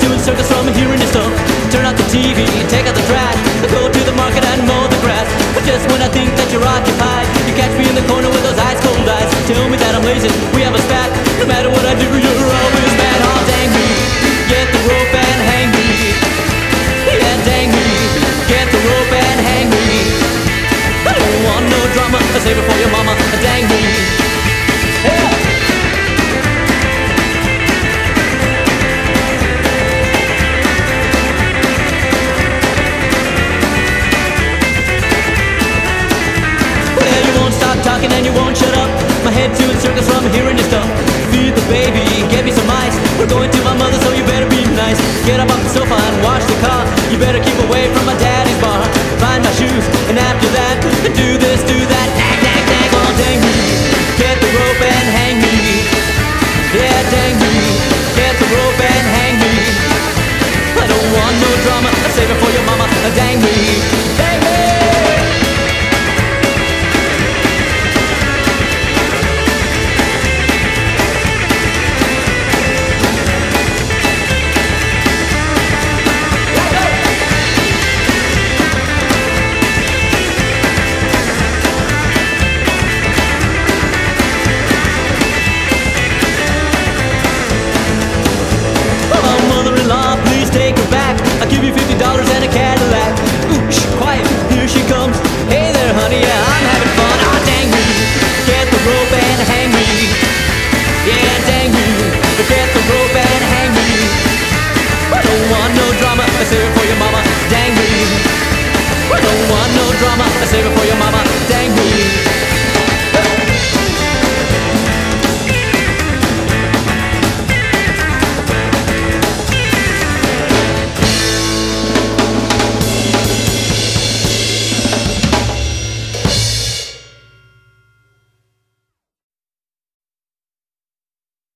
doing circus from hearing your stuff. Turn out the TV, take out the trash, go to the market and mow the grass. But just when I think that you're occupied, you catch me in the corner with those ice cold eyes. Tell me that I'm lazy, we have a spat. No matter what I do, you're always mad. Oh, dang me, get the rope and hang me. Yeah, dang me, get the rope and hang me. I don't want no drama, save it for your mama. Dang me, yeah. Talking and you won't shut up. My head's doing circles from hearing your stuff. Feed the baby, get me some ice. We're going to my mother, so you better be nice. Get up off the sofa and wash the car. You better keep away from my daddy's bar. Find my shoes, and after that, do this, do that. Nag, nag, nag, oh dang me. Get the rope and hang me. Yeah, dang me. Get the rope and hang me. I don't want no drama, save it for your mama. Dang me, dang me. Please take her back. I'll give you $50 and a Cadillac. Ooh, shh, quiet, here she comes. Hey there, honey, yeah, I'm having fun. Ah, dang me, get the rope and hang me. Yeah, dang me, get the rope and hang me. I don't want no drama, save it for your mama. Dang me, I don't want no drama, save it for your mama.